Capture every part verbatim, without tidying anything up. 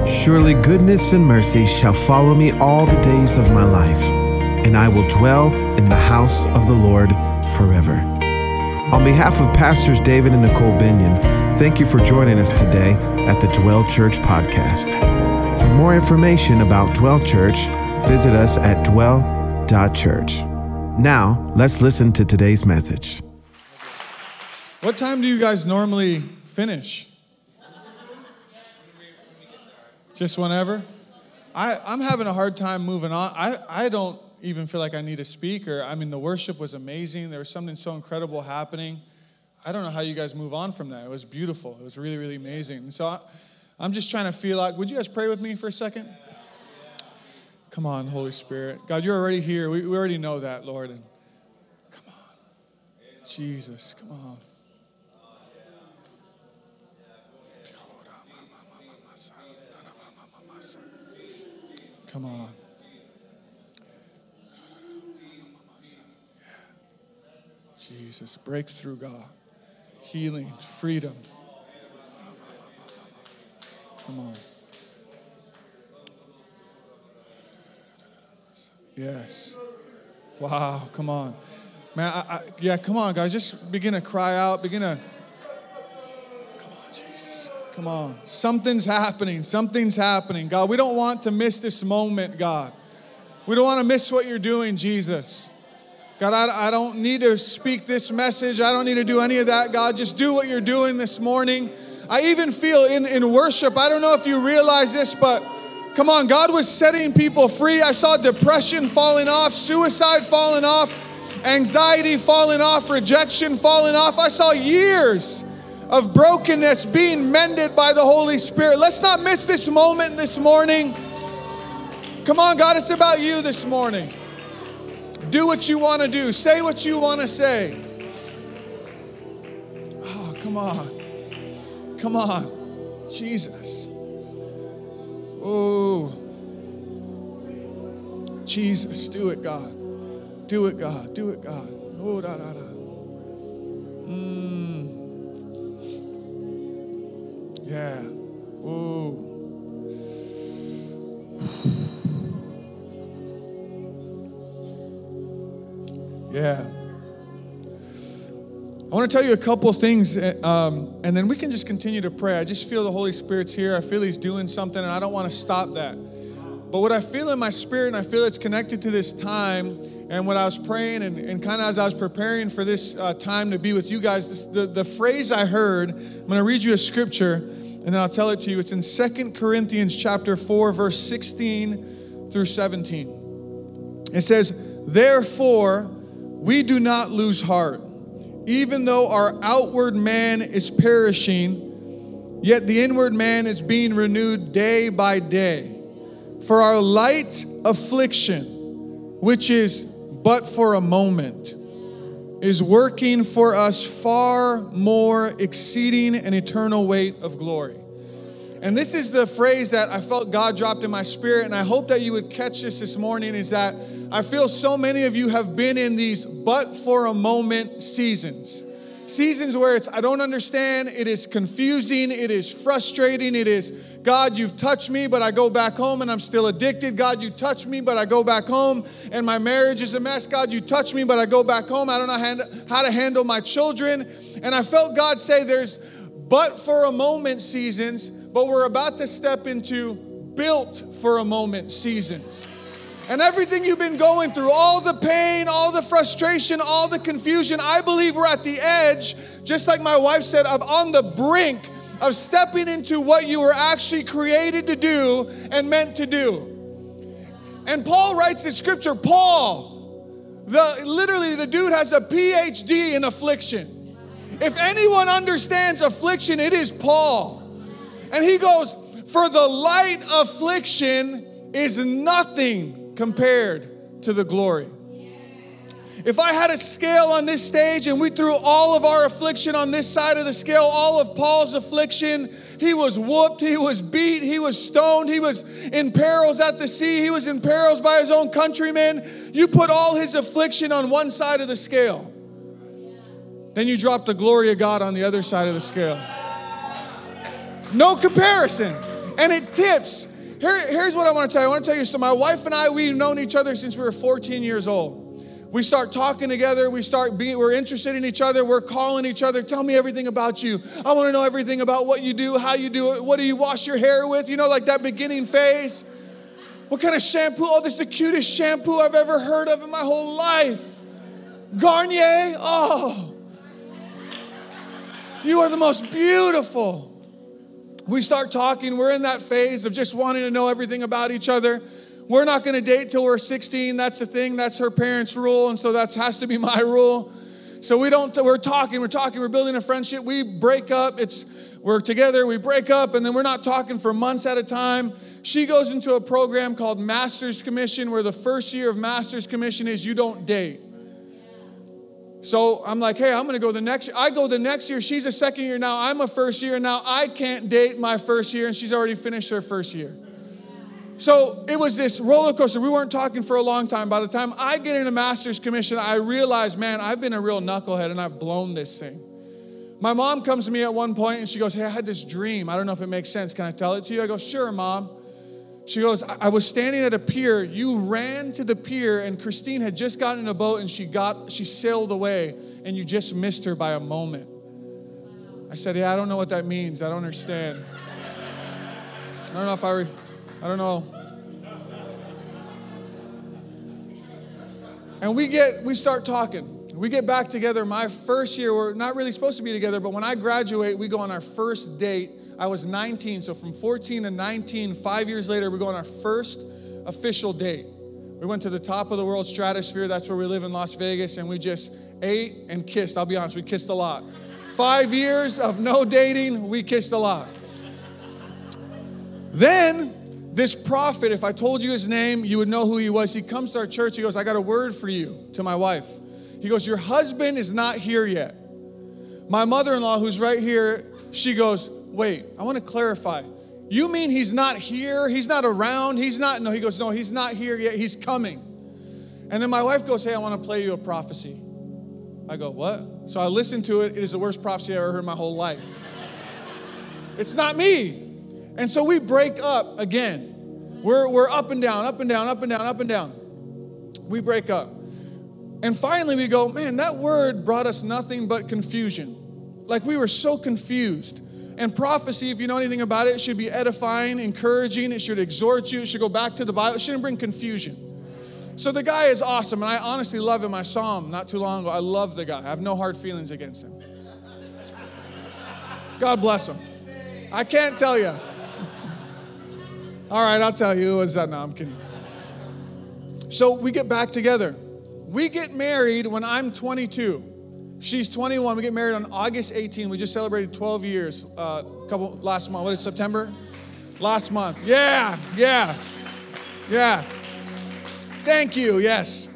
Surely goodness and mercy shall follow me all the days of my life, and I will dwell in the house of the Lord forever. On behalf of Pastors David and Nicole Binion, thank you for joining us today at the Dwell Church Podcast. For more information about Dwell Church, visit us at dwell dot church. Now, let's listen to today's message. What time do you guys normally finish? Just whenever? I, I'm having a hard time moving on. I, I don't even feel like I need a speaker. I mean, the worship was amazing. There was something so incredible happening. I don't know how you guys move on from that. It was beautiful. It was really, really amazing. And so I, I'm just trying to feel like, would you guys pray with me for a second? Come on, Holy Spirit. God, you're already here. We, we already know that, Lord. And come on. Jesus, come on. Come on. Jesus, breakthrough, God. Healing, freedom. Come on. Yes. Wow, come on. Man, I, I, yeah, come on, guys. Just begin to cry out. Begin to. Come on, Jesus. Come on. Something's happening. Something's happening. God, we don't want to miss this moment, God. We don't want to miss what you're doing, Jesus. God, I, I don't need to speak this message. I don't need to do any of that, God. Just do what you're doing this morning. I even feel in, in worship, I don't know if you realize this, but come on, God was setting people free. I saw depression falling off, suicide falling off, anxiety falling off, rejection falling off. I saw years of brokenness being mended by the Holy Spirit. Let's not miss this moment this morning. Come on, God, it's about you this morning. Do what you want to do. Say what you want to say. Oh, come on. Come on. Jesus. Oh. Jesus, do it, God. Do it, God. Do it, God. Oh, da, da, da. Mm. Yeah. Oh. Yeah. I want to tell you a couple things, um, and then we can just continue to pray. I just feel the Holy Spirit's here. I feel He's doing something, and I don't want to stop that. But what I feel in my spirit, and I feel it's connected to this time, and what I was praying, and, and kind of as I was preparing for this uh, time to be with you guys, this, the, the phrase I heard, I'm going to read you a scripture, and then I'll tell it to you. It's in Second Corinthians chapter four, verse sixteen through seventeen. It says, "Therefore, we do not lose heart. Even though our outward man is perishing, yet the inward man is being renewed day by day. For our light affliction, which is but for a moment, is working for us far more exceeding an eternal weight of glory." And this is the phrase that I felt God dropped in my spirit, and I hope that you would catch this this morning, is that I feel so many of you have been in these but for a moment seasons. Seasons where it's, I don't understand, it is confusing, it is frustrating, it is, God, you've touched me, but I go back home and I'm still addicted. God, you touched me, but I go back home and my marriage is a mess. God, you touched me, but I go back home. I don't know how to handle my children. And I felt God say there's but for a moment seasons, but we're about to step into built for a moment seasons. And everything you've been going through, all the pain, all the frustration, all the confusion, I believe we're at the edge, just like my wife said, of on the brink of stepping into what you were actually created to do and meant to do. And Paul writes in scripture, Paul, the literally the dude has a P H D in affliction. If anyone understands affliction, it is Paul. And he goes, for the light affliction is nothing compared to the glory. If I had a scale on this stage and we threw all of our affliction on this side of the scale, all of Paul's affliction, he was whooped, he was beat, he was stoned, he was in perils at the sea, he was in perils by his own countrymen. You put all his affliction on one side of the scale. Then you drop the glory of God on the other side of the scale. No comparison. And it tips. Here, here's what I want to tell you. I want to tell you, so my wife and I, we've known each other since we were fourteen years old. We start talking together. We start being, we're interested in each other. We're calling each other. Tell me everything about you. I want to know everything about what you do, how you do it. What do you wash your hair with? You know, like that beginning phase. What kind of shampoo? Oh, this is the cutest shampoo I've ever heard of in my whole life. Garnier. Oh, you are the most beautiful. We start talking. We're in that phase of just wanting to know everything about each other. We're not going to date till we're sixteen. That's the thing. That's her parents' rule, and so that has to be my rule. So we don't. We're talking. We're talking. We're building a friendship. We break up. It's we're together. We break up, and then we're not talking for months at a time. She goes into a program called Master's Commission, where the first year of Master's Commission is you don't date. So I'm like, hey, I'm going to go the next year. I go the next year. She's a second year now. I'm a first year. Now I can't date my first year, and she's already finished her first year. So it was this roller coaster. We weren't talking for a long time. By the time I get into Master's Commission, I realized, man, I've been a real knucklehead, and I've blown this thing. My mom comes to me at one point, and she goes, hey, I had this dream. I don't know if it makes sense. Can I tell it to you? I go, sure, Mom. She goes, I was standing at a pier. You ran to the pier, and Christine had just gotten in a boat, and she got, she sailed away, and you just missed her by a moment. I said, yeah, I don't know what that means. I don't understand. I don't know if I, re, I don't know. And we get, we start talking. We get back together. My first year, we're not really supposed to be together, but when I graduate, we go on our first date. I was nineteen, so from fourteen to nineteen, five years later, we go on our first official date. We went to the top of the world stratosphere. That's where we live in Las Vegas, and we just ate and kissed. I'll be honest, we kissed a lot. Five years of no dating, we kissed a lot. Then, this prophet, if I told you his name, you would know who he was. He comes to our church. He goes, I got a word for you, to my wife. He goes, your husband is not here yet. My mother-in-law, who's right here, she goes, wait, I want to clarify. You mean he's not here? He's not around? He's not, no, he goes, no, he's not here yet. He's coming. And then my wife goes, hey, I want to play you a prophecy. I go, what? So I listen to it. It is the worst prophecy I ever heard in my whole life. It's not me. And so we break up again. We're, we're up and down, up and down, up and down, up and down. We break up. And finally we go, man, that word brought us nothing but confusion. Like we were so confused. And prophecy, if you know anything about it, it should be edifying, encouraging. It should exhort you. It should go back to the Bible. It shouldn't bring confusion. So the guy is awesome, and I honestly love him. I saw him not too long ago. I love the guy. I have no hard feelings against him. God bless him. I can't tell you. All right, I'll tell you. Who is that? No, I'm kidding. So we get back together. We get married when I'm twenty-two. She's twenty-one. We get married on August eighteenth. We just celebrated twelve years. Uh, a couple last month. What is it, September? Last month. Yeah, yeah, yeah. Thank you. Yes.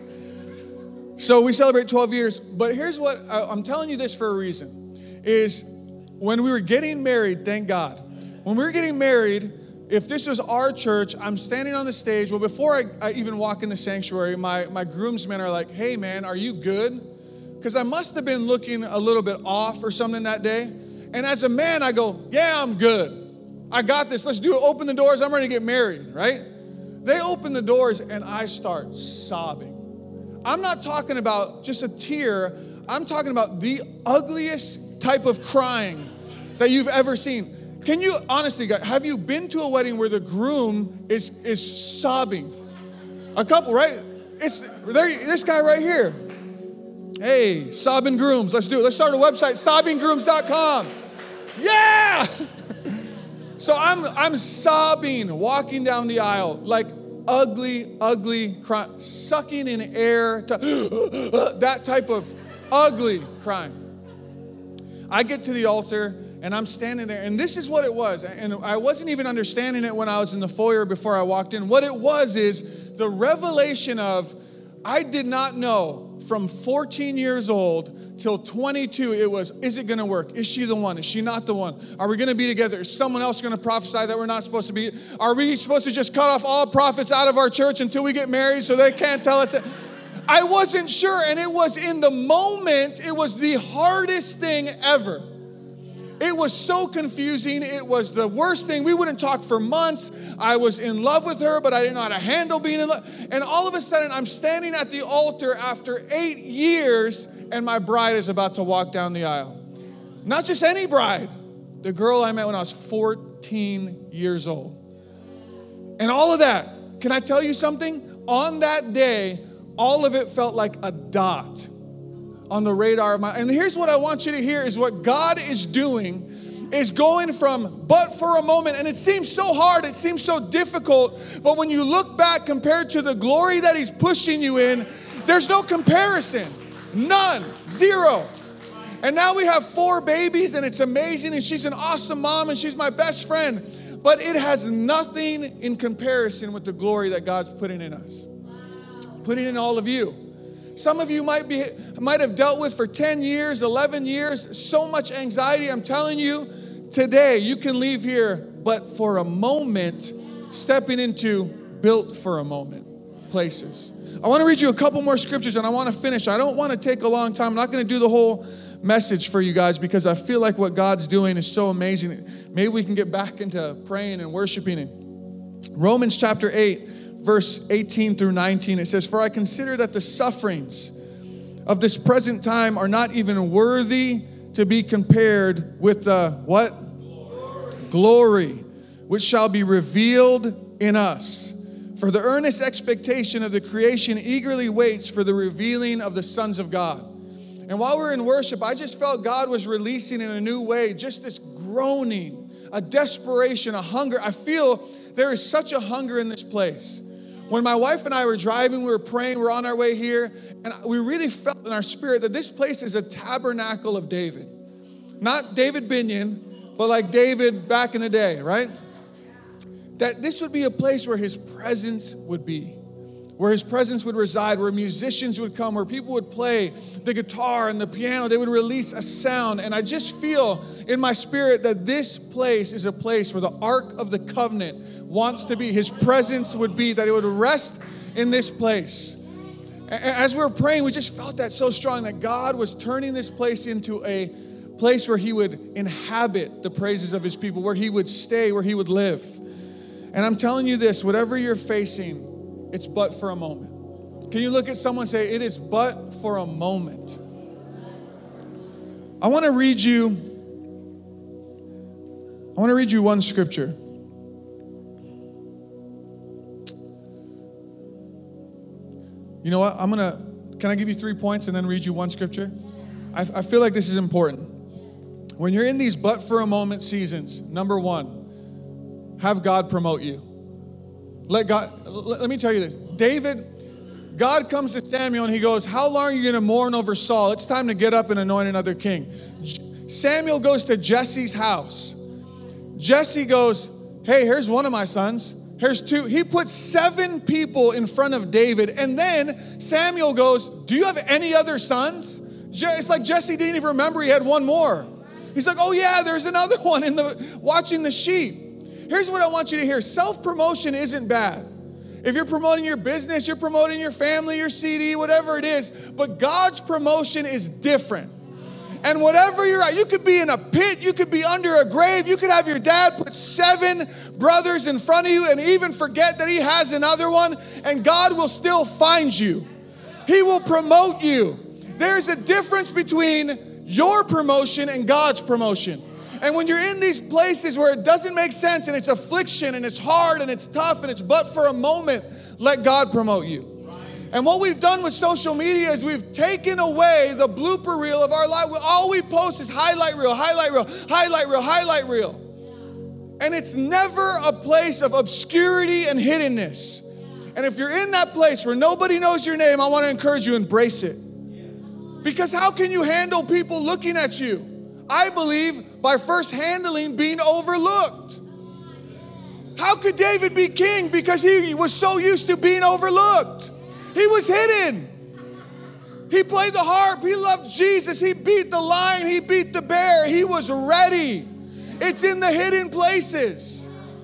So we celebrate twelve years. But here's what I, I'm telling you this for a reason: is when we were getting married. Thank God. When we were getting married, if this was our church, I'm standing on the stage. Well, before I, I even walk in the sanctuary, my my groomsmen are like, "Hey, man, are you good?" Because I must have been looking a little bit off or something that day. And as a man, I go, yeah, I'm good. I got this. Let's do it. Open the doors. I'm ready to get married, right? They open the doors, and I start sobbing. I'm not talking about just a tear. I'm talking about the ugliest type of crying that you've ever seen. Can you, honestly, guys, have you been to a wedding where the groom is, is sobbing? A couple, right? It's there, this guy right here. Hey, sobbing grooms, let's do it. Let's start a website, sobbing grooms dot com. Yeah! So I'm I'm sobbing, walking down the aisle, like ugly, ugly crying, sucking in air, to, that type of ugly crying. I get to the altar, and I'm standing there, and this is what it was. And I wasn't even understanding it when I was in the foyer before I walked in. What it was is the revelation of, I did not know from fourteen years old till twenty-two, it was, is it going to work? Is she the one? Is she not the one? Are we going to be together? Is someone else going to prophesy that we're not supposed to be? Are we supposed to just cut off all prophets out of our church until we get married so they can't tell us that? I wasn't sure, and it was in the moment, it was the hardest thing ever. It was so confusing. It was the worst thing. We wouldn't talk for months. I was in love with her, but I didn't know how to handle being in love. And all of a sudden, I'm standing at the altar after eight years, and my bride is about to walk down the aisle. Not just any bride. The girl I met when I was fourteen years old. And all of that, can I tell you something? On that day, all of it felt like a dot on the radar of my, and here's what I want you to hear is what God is doing is going from but for a moment, and it seems so hard, it seems so difficult, but when you look back compared to the glory that he's pushing you in, there's no comparison. None. Zero. And now we have four babies, and it's amazing, and she's an awesome mom, and she's my best friend. But it has nothing in comparison with the glory that God's putting in us. Putting in all of you. Some of you might be might have dealt with for ten years, eleven years, so much anxiety. I'm telling you, today you can leave here, but for a moment, stepping into built for a moment places. I want to read you a couple more scriptures, and I want to finish. I don't want to take a long time. I'm not going to do the whole message for you guys because I feel like what God's doing is so amazing. Maybe we can get back into praying and worshiping. In Romans chapter eight, verse eighteen through nineteen, it says, "For I consider that the sufferings of this present time are not even worthy to be compared with the," what? Glory. "Glory, which shall be revealed in us. For the earnest expectation of the creation eagerly waits for the revealing of the sons of God." And while we're in worship, I just felt God was releasing in a new way, just this groaning, a desperation, a hunger. I feel there is such a hunger in this place. When my wife and I were driving, we were praying, we we're on our way here, and we really felt in our spirit that this place is a tabernacle of David. Not David Binion, but like David back in the day, right? That this would be a place where his presence would be. Where his presence would reside, where musicians would come, where people would play the guitar and the piano. They would release a sound. And I just feel in my spirit that this place is a place where the Ark of the Covenant wants to be. His presence would be, that it would rest in this place. As we were praying, we just felt that so strong that God was turning this place into a place where he would inhabit the praises of his people, where he would stay, where he would live. And I'm telling you this, whatever you're facing, it's but for a moment. Can you look at someone and say, it is but for a moment? I want to read you, I want to read you one scripture. You know what? I'm going to, can I give you three points and then read you one scripture? I, I feel like this is important. When you're in these but for a moment seasons, number one, have God promote you. Let God, let me tell you this. David, God comes to Samuel and he goes, how long are you going to mourn over Saul? It's time to get up and anoint another king. Samuel goes to Jesse's house. Jesse goes, hey, here's one of my sons. Here's two. He puts seven people in front of David. And then Samuel goes, do you have any other sons? It's like Jesse didn't even remember he had one more. He's like, oh yeah, there's another one in the watching the sheep. Here's what I want you to hear. Self-promotion isn't bad. If you're promoting your business, you're promoting your family, your C D, whatever it is. But God's promotion is different. And whatever you're at, you could be in a pit, you could be under a grave, you could have your dad put seven brothers in front of you and even forget that he has another one, and God will still find you. He will promote you. There's a difference between your promotion and God's promotion. And when you're in these places where it doesn't make sense and it's affliction and it's hard and it's tough and it's but for a moment, let God promote you. And what we've done with social media is we've taken away the blooper reel of our life. All we post is highlight reel, highlight reel, highlight reel, highlight reel. And it's never a place of obscurity and hiddenness. And if you're in that place where nobody knows your name, I want to encourage you, embrace it. Because how can you handle people looking at you? I believe by first handling being overlooked. How could David be king? Because he was so used to being overlooked. He was hidden. He played the harp. He loved Jesus. He beat the lion. He beat the bear. He was ready. It's in the hidden places.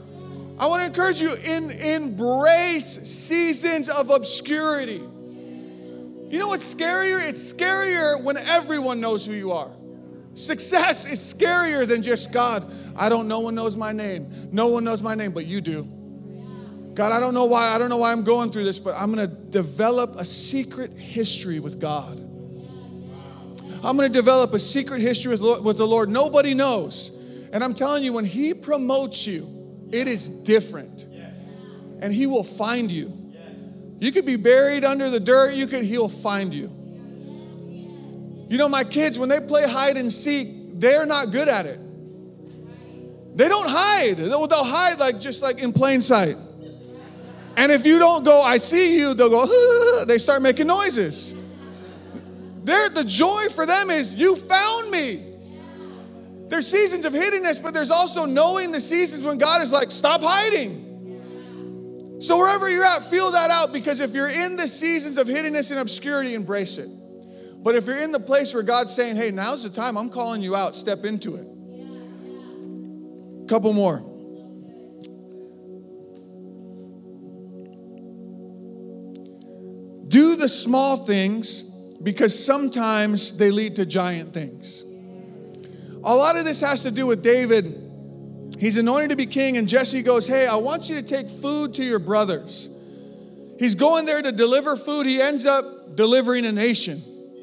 I want to encourage you, in, embrace seasons of obscurity. You know what's scarier? It's scarier when everyone knows who you are. Success is scarier than just, God, I don't, no one knows my name. No one knows my name, but you do. God, I don't know why, I don't know why I'm going through this, but I'm going to develop a secret history with God. I'm going to develop a secret history with, with the Lord. Nobody knows. And I'm telling you, when He promotes you, it is different. And He will find you. You could be buried under the dirt. You could, He'll find you. You know, my kids, when they play hide and seek, they're not good at it. They don't hide. They'll, they'll hide like just like in plain sight. And if you don't go, I see you, they'll go, ah, they start making noises. They're, the joy for them is, you found me. There's seasons of hiddenness, but there's also knowing the seasons when God is like, stop hiding. So wherever you're at, feel that out, because if you're in the seasons of hiddenness and obscurity, embrace it. But if you're in the place where God's saying, hey, now's the time, I'm calling you out, step into it. Couple more. Do the small things because sometimes they lead to giant things. A lot of this has to do with David. He's anointed to be king, and Jesse goes, hey, I want you to take food to your brothers. He's going there to deliver food. He ends up delivering a nation.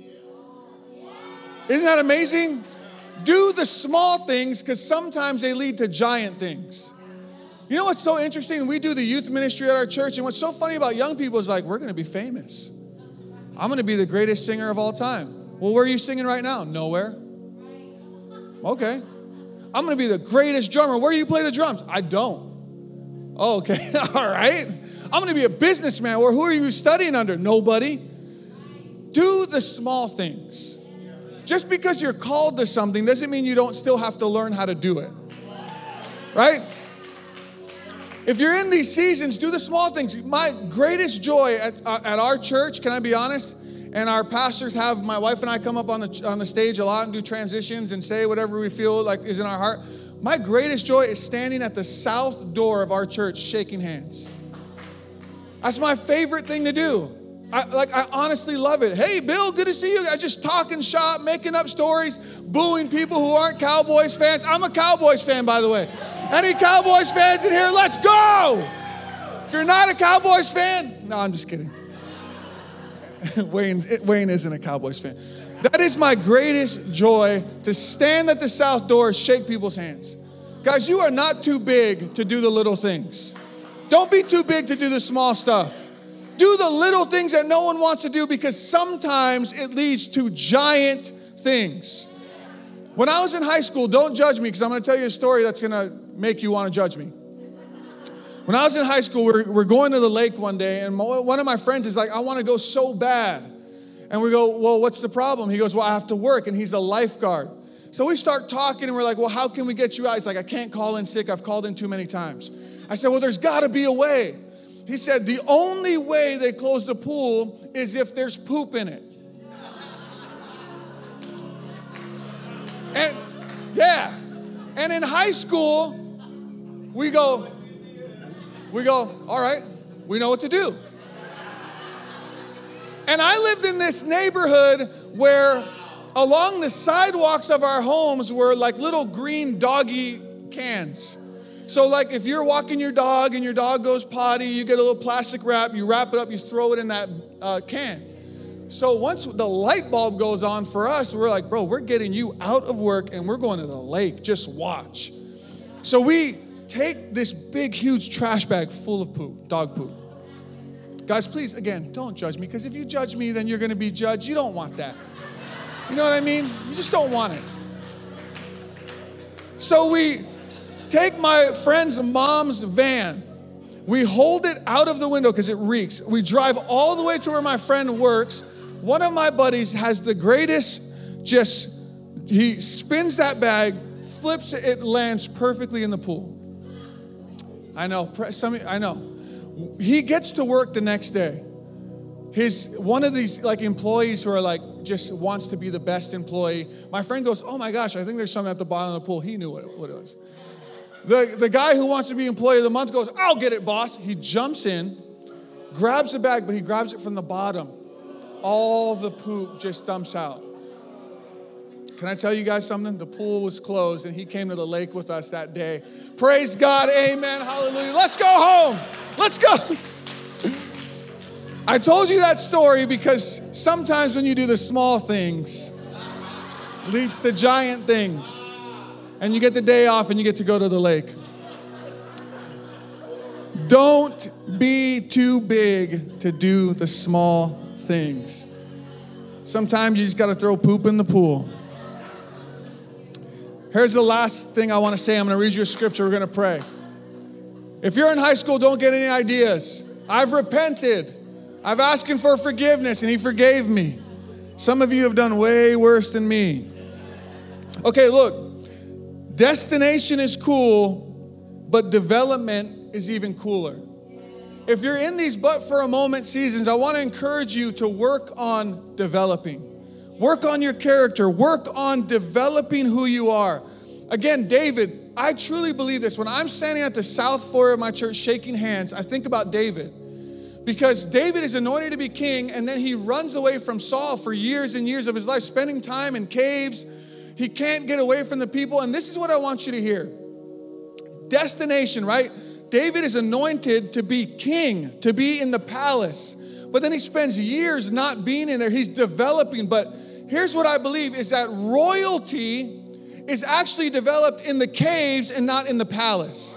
Isn't that amazing? Do the small things because sometimes they lead to giant things. You know what's so interesting? We do the youth ministry at our church, and what's so funny about young people is like, we're going to be famous. I'm going to be the greatest singer of all time. Well, where are you singing right now? Nowhere. Okay. I'm going to be the greatest drummer. Where do you play the drums? I don't. Oh, okay. All right. I'm going to be a businessman. Well, who are you studying under? Nobody. Do the small things. Just because you're called to something doesn't mean you don't still have to learn how to do it. Right? If you're in these seasons, do the small things. My greatest joy at, uh, at our church, can I be honest? And our pastors have my wife and I come up on the on the stage a lot and do transitions and say whatever we feel like is in our heart. My greatest joy is standing at the south door of our church shaking hands. That's my favorite thing to do. I, like, I honestly love it. Hey, Bill, good to see you. I just talking shop, making up stories, booing people who aren't Cowboys fans. I'm a Cowboys fan, by the way. Any Cowboys fans in here? Let's go. If you're not a Cowboys fan, no, I'm just kidding. Wayne, Wayne isn't a Cowboys fan. That is my greatest joy, to stand at the south door, shake people's hands. Guys, you are not too big to do the little things. Don't be too big to do the small stuff. Do the little things that no one wants to do, because sometimes it leads to giant things. When I was in high school, don't judge me because I'm going to tell you a story that's going to make you want to judge me. When I was in high school, we're, we're going to the lake one day, and one of my friends is like, I want to go so bad. And we go, well, what's the problem? He goes, well, I have to work, and he's a lifeguard. So we start talking, and we're like, well, how can we get you out? He's like, I can't call in sick. I've called in too many times. I said, well, there's got to be a way. He said, the only way they close the pool is if there's poop in it. And yeah, and in high school, we go, we go, all right, we know what to do. And I lived in this neighborhood where along the sidewalks of our homes were like little green doggy cans. So like if you're walking your dog and your dog goes potty, you get a little plastic wrap, you wrap it up, you throw it in that uh, can. So once the light bulb goes on for us, we're like, bro, we're getting you out of work and we're going to the lake. Just watch. So we take this big, huge trash bag full of poop, dog poop. Guys, please, again, don't judge me, because if you judge me, then you're going to be judged. You don't want that. You know what I mean? You just don't want it. So we take my friend's mom's van. We hold it out of the window because it reeks. We drive all the way to where my friend works. One of my buddies has the greatest, just, he spins that bag, flips it, it lands perfectly in the pool. I know, some, I know. He gets to work the next day. His, one of these like employees who are like, just wants to be the best employee. My friend goes, oh my gosh, I think there's something at the bottom of the pool. He knew what it, what it was. The, the guy who wants to be employee of the month goes, I'll get it, boss. He jumps in, grabs the bag, but he grabs it from the bottom. All the poop just dumps out. Can I tell you guys something? The pool was closed and he came to the lake with us that day. Praise God, amen, hallelujah. Let's go home. Let's go. I told you that story because sometimes when you do the small things, leads to giant things. And you get the day off and you get to go to the lake. Don't be too big to do the small things. Sometimes you just got to throw poop in the pool. Here's the last thing I want to say. I'm going to read you a scripture. We're going to pray. If you're in high school, don't get any ideas. I've repented. I've asked him for forgiveness and he forgave me. Some of you have done way worse than me. Okay, look, destination is cool, but development is even cooler. If you're in these but for a moment seasons, I want to encourage you to work on developing. Work on your character. Work on developing who you are. Again, David, I truly believe this. When I'm standing at the south floor of my church shaking hands, I think about David. Because David is anointed to be king, and then he runs away from Saul for years and years of his life, spending time in caves. He can't get away from the people. And this is what I want you to hear. Destination, right? David is anointed to be king, to be in the palace. But then he spends years not being in there. He's developing. But here's what I believe is that royalty is actually developed in the caves and not in the palace.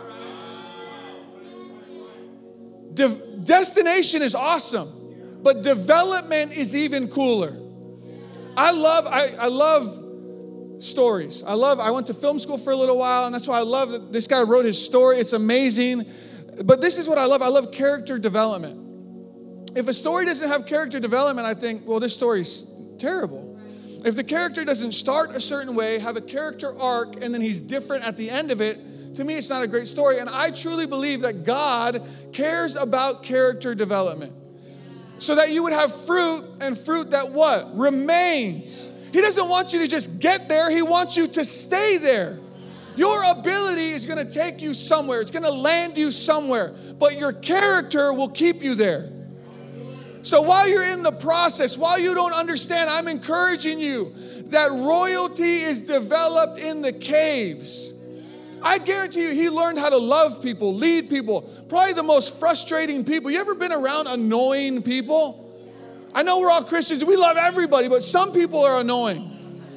De- destination is awesome, but development is even cooler. I love, I, I love stories. I love, I went to film school for a little while, and that's why I love that this guy wrote his story. It's amazing. But this is what I love. I love character development. If a story doesn't have character development, I think, well, this story's terrible. If the character doesn't start a certain way, have a character arc, and then he's different at the end of it, to me, it's not a great story. And I truly believe that God cares about character development. So that you would have fruit, and fruit that what? Remains. He doesn't want you to just get there. He wants you to stay there. Your ability is going to take you somewhere. It's going to land you somewhere. But your character will keep you there. So while you're in the process, while you don't understand, I'm encouraging you that royalty is developed in the caves. I guarantee you, he learned how to love people, lead people. Probably the most frustrating people. You ever been around annoying people? I know we're all Christians. We love everybody, but some people are annoying.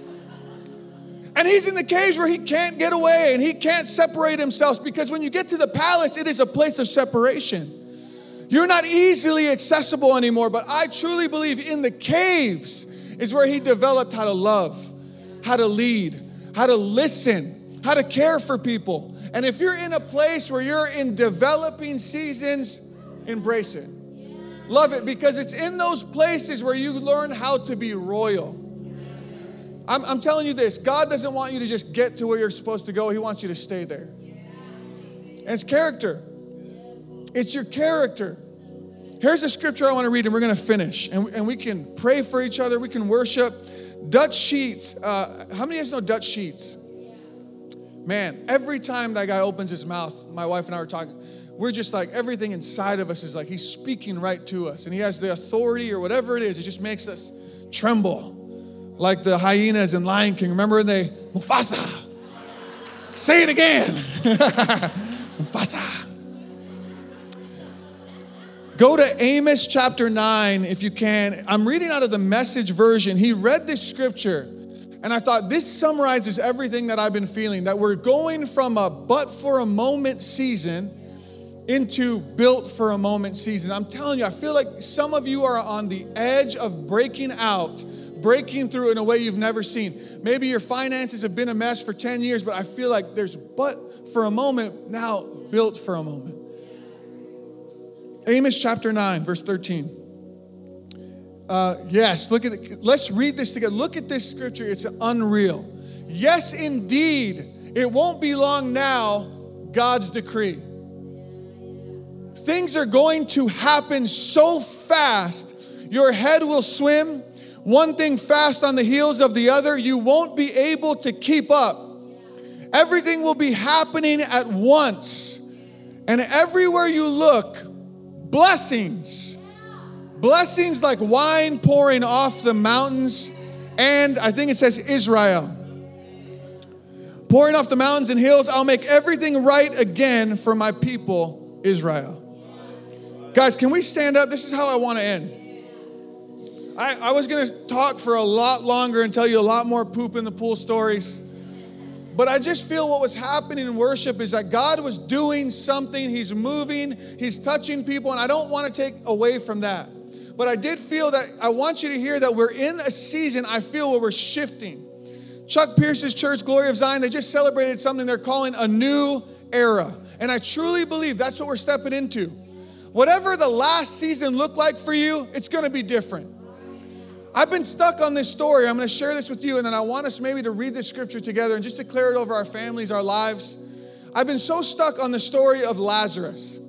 And he's in the caves where he can't get away and he can't separate himself, because when you get to the palace, it is a place of separation. You're not easily accessible anymore, but I truly believe in the caves is where he developed how to love, how to lead, how to listen, how to care for people. And if you're in a place where you're in developing seasons, embrace it. Love it, because it's in those places where you learn how to be royal. I'm, I'm telling you this, God doesn't want you to just get to where you're supposed to go. He wants you to stay there. And it's character. It's your character. Here's the scripture I want to read, and we're going to finish. And, and we can pray for each other. We can worship. Dutch Sheets. Uh, how many of you guys know Dutch Sheets? Man, every time that guy opens his mouth, my wife and I were talking, we're just like, everything inside of us is like, he's speaking right to us. And he has the authority or whatever it is. It just makes us tremble. Like the hyenas in Lion King. Remember when they, Mufasa. Say it again. Mufasa. Go to Amos chapter nine if you can. I'm reading out of the Message version. He read this scripture, and I thought this summarizes everything that I've been feeling, that we're going from a but for a moment season into built for a moment season. I'm telling you, I feel like some of you are on the edge of breaking out, breaking through in a way you've never seen. Maybe your finances have been a mess for ten years, but I feel like there's but for a moment, now built for a moment. Amos chapter nine, verse thirteen. Uh, yes, look at it. Let's read this together. Look at this scripture. It's unreal. Yes, indeed, it won't be long now, God's decree. Things are going to happen so fast, your head will swim. One thing fast on the heels of the other. You won't be able to keep up. Everything will be happening at once. And everywhere you look, blessings. Blessings like wine pouring off the mountains. And I think it says Israel. pouring off the mountains and hills. I'll make everything right again for my people, Israel. Guys, can we stand up? This is how I want to end. I, I was going to talk for a lot longer and tell you a lot more poop in the pool stories. But I just feel what was happening in worship is that God was doing something. He's moving. He's touching people. And I don't want to take away from that. But I did feel that I want you to hear that we're in a season, I feel, where we're shifting. Chuck Pierce's church, Glory of Zion, they just celebrated something they're calling a new era. And I truly believe that's what we're stepping into. Whatever the last season looked like for you, it's going to be different. I've been stuck on this story. I'm going to share this with you, and then I want us maybe to read this scripture together and just declare it over our families, our lives. I've been so stuck on the story of Lazarus.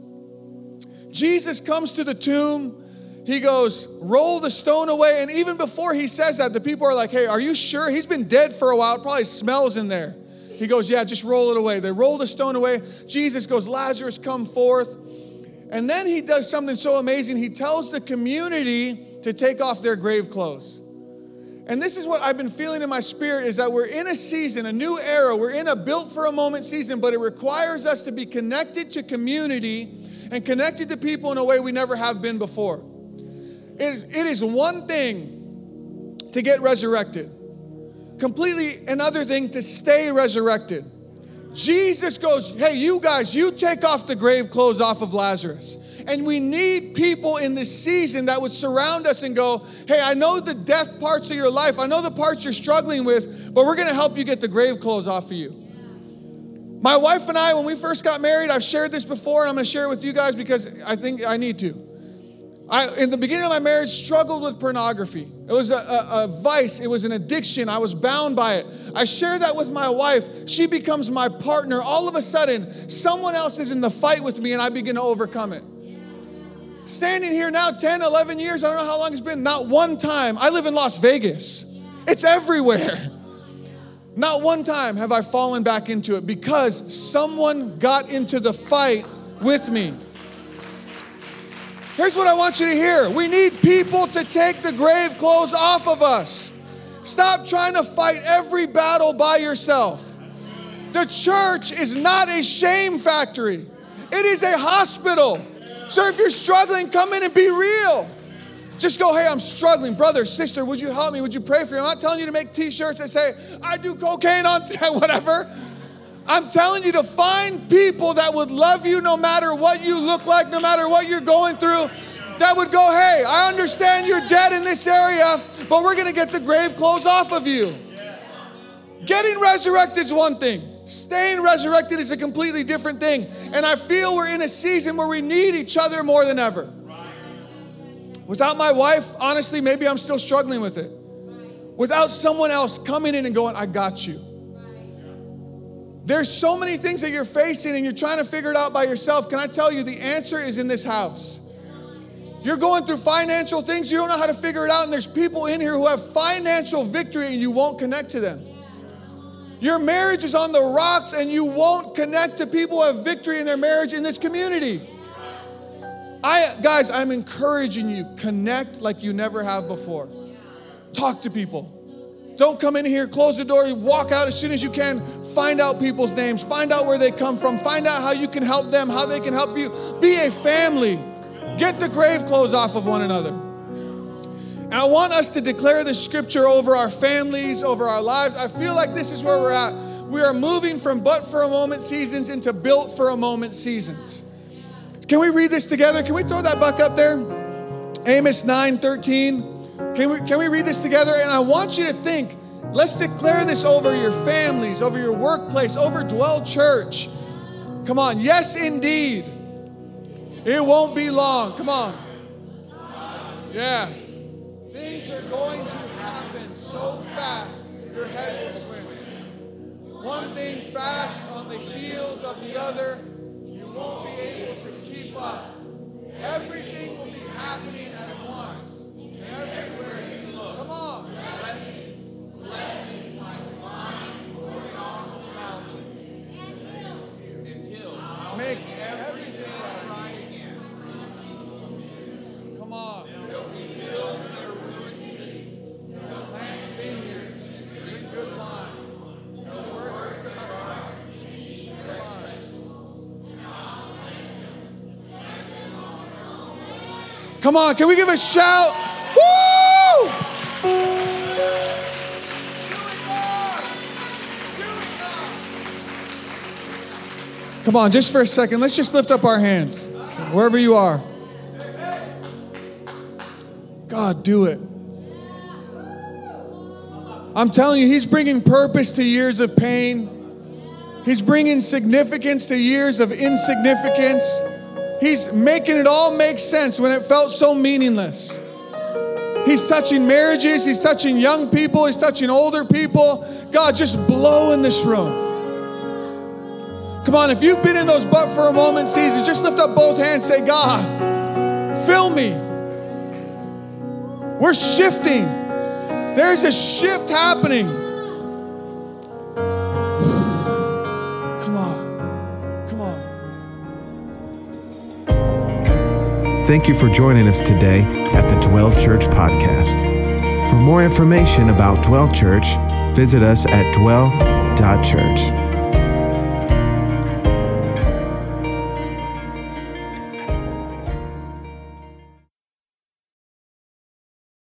Jesus comes to the tomb. He goes, roll the stone away. And even before he says that, the people are like, hey, are you sure? He's been dead for a while. It probably smells in there. He goes, yeah, just roll it away. They roll the stone away. Jesus goes, Lazarus, come forth. And then he does something so amazing. He tells the community to take off their grave clothes. And this is what I've been feeling in my spirit, is that we're in a season, a new era. We're in a built for a moment season, but it requires us to be connected to community and connected to people in a way we never have been before. It is, it is one thing to get resurrected. Completely another thing to stay resurrected. Jesus goes, hey, you guys, you take off the grave clothes off of Lazarus. And we need people in this season that would surround us and go, hey, I know the death parts of your life. I know the parts you're struggling with, but we're going to help you get the grave clothes off of you. My wife and I, when we first got married, I've shared this before, and I'm going to share it with you guys because I think I need to. I, in the beginning of my marriage, struggled with pornography. It was a, a, a vice. It was an addiction. I was bound by it. I share that with my wife. She becomes my partner. All of a sudden, someone else is in the fight with me, and I begin to overcome it. Standing here now, ten, eleven years, I don't know how long it's been, not one time. I live in Las Vegas. It's everywhere. Not one time have I fallen back into it because someone got into the fight with me. Here's what I want you to hear. We need people to take the grave clothes off of us. Stop trying to fight every battle by yourself. The church is not a shame factory. It is a hospital. So if you're struggling, come in and be real. Just go, hey, I'm struggling. Brother, sister, would you help me? Would you pray for me? I'm not telling you to make t-shirts that say, I do cocaine on whatever. I'm telling you to find people that would love you no matter what you look like, no matter what you're going through, that would go, hey, I understand you're dead in this area, but we're going to get the grave clothes off of you. Getting resurrected is one thing. Staying resurrected is a completely different thing. And I feel we're in a season where we need each other more than ever. Without my wife, honestly, maybe I'm still struggling with it. Without someone else coming in and going, I got you. There's so many things that you're facing and you're trying to figure it out by yourself. Can I tell you, the answer is in this house. You're going through financial things, you don't know how to figure it out, and there's people in here who have financial victory and you won't connect to them. Your marriage is on the rocks and you won't connect to people who have victory in their marriage in this community. I, guys, I'm encouraging you, connect like you never have before. Talk to people. Don't come in here, close the door, walk out as soon as you can. Find out people's names. Find out where they come from. Find out how you can help them, how they can help you. Be a family. Get the grave clothes off of one another. And I want us to declare the scripture over our families, over our lives. I feel like this is where we're at. We are moving from but for a moment seasons into built for a moment seasons. Can we read this together? Can we throw that buck up there? Amos nine thirteen. Can we, can we read this together? And I want you to think, let's declare this over your families, over your workplace, over Dwell Church. Come on. Yes, indeed. It won't be long. Come on. Yeah. Things are going to happen so fast, your head will swim. One thing fast on the heels of the other, you won't be able to keep up. Everything will be happening at once. Everywhere you look. Come on. Blessings. Blessings like wine pouring on the mountains. And hills. Make everything right again. Come on. They'll be built in a ruined cities. They'll plant vineyards. Drink good wine. They'll work to Come on, can we give a shout? Woo! Come on, just for a second, let's just lift up our hands, wherever you are. God, do it. I'm telling you, he's bringing purpose to years of pain. He's bringing significance to years of insignificance. He's making it all make sense when it felt so meaningless. He's touching marriages. He's touching young people. He's touching older people. God, just blow in this room. Come on, if you've been in those but for a moment seasons, just lift up both hands, say, God, fill me. We're shifting. There's a shift happening. Come on. Come on. Thank you for joining us today at the Dwell Church podcast. For more information about Dwell Church, visit us at dwell dot church.